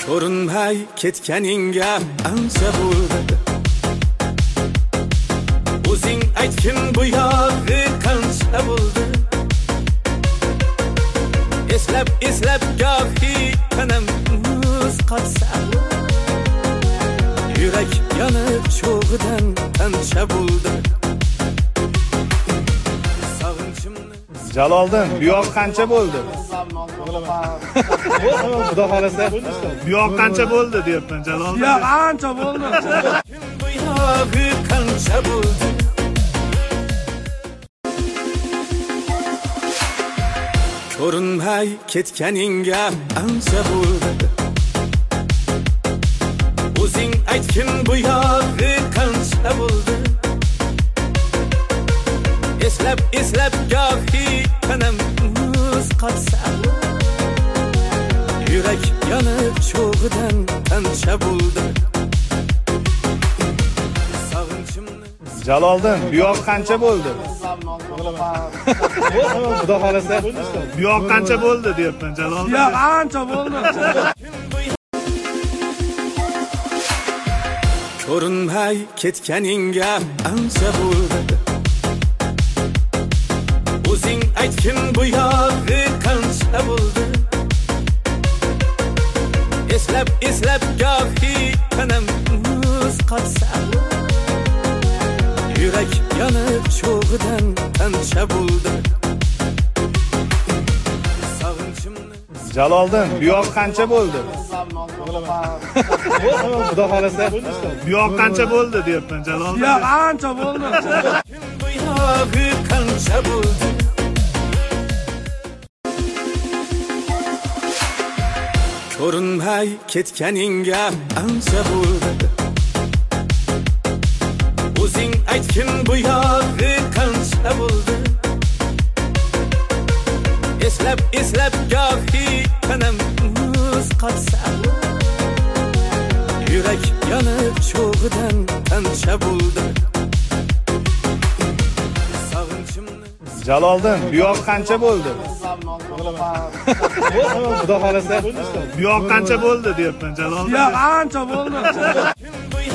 ko'rinmay ketganingga ancha bo'ldi. O'zing aytgin bu yog'i qancha bo'ldi. Eslab gohi tanam muz qotsa, yurak yonib cho'g'idan qancha bo'ldi. Jaloliddin, bu yoq qancha bo'ldi? Xudo xolasa, bu yoq qancha bo'ldi deyapman Jaloliddin. Yo'q, ancha bo'ldi. Bu yog'i qancha bo'ldi. Ko'rinmay ketganingga ancha bo'ldi. O'zing aytgin bu yog'i qancha bo'ldi. Eslab gohi tanam muz qotsa, yurak yonib cho'g'idan qancha bo'ldi. Jaloliddin, bu yoq qancha bo'ldi? Xudo xolasa, bu yoq qancha bo'ldi deyapman Jaloliddin. Yo'q, ancha bo'ldi. Ko'rinmay ketganingga ancha bo'ldi. O'zing aytgin bu yog'i qancha bo'ldi. Eslab gohi tanam muz qotsa, yurak yonib cho'g'idan qancha bo'ldi. Jaloliddin, bu yoq qancha bo'ldi? Xudo xolasa, bu yoq qancha bo'ldi deyapman Jaloliddin. Yo'q, ancha bo'ldi. Bu yog'i qancha bo'ldi. Ko'rinmay ketganingga ancha bo'ldi. O'zing aytgin bu yog'i qancha bo'ldi. Eslab gohi tanam muz qotsa, yurak yonib cho'g'idan qancha bo'ldi. Jaloliddin, bu yoq qancha bo'ldi? Xudo xolasa, bu yoq qancha bo'ldi deyapman Jaloliddin. Yo'q, ancha bo'ldi.